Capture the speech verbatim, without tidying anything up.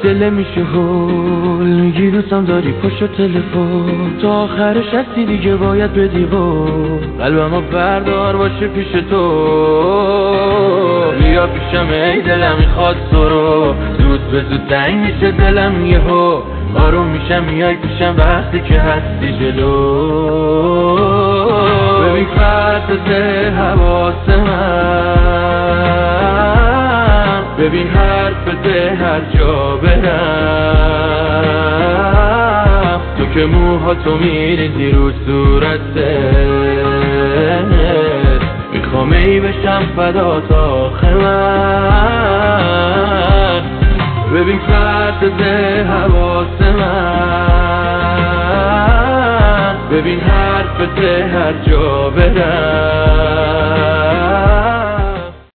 دل میشه هول میگی دوستم داری پشت تلفن تا آخرش هستی دیگه باید بدی و قلبمو بردار باشه پیش تو بیا پیشم ای دلم میخواد تو رو زود به زود تنگ میشه دلم یهو آروم میشم میای پیشم وقتی که هستی جلو ببین فرد حواس من ببین حرف ده هر جا برم تو که موهاتو میریزی رو صورتت میخوام ای بشم فدات آخه من ببین فرد ده حواس من ببین حرف ده هر جا برم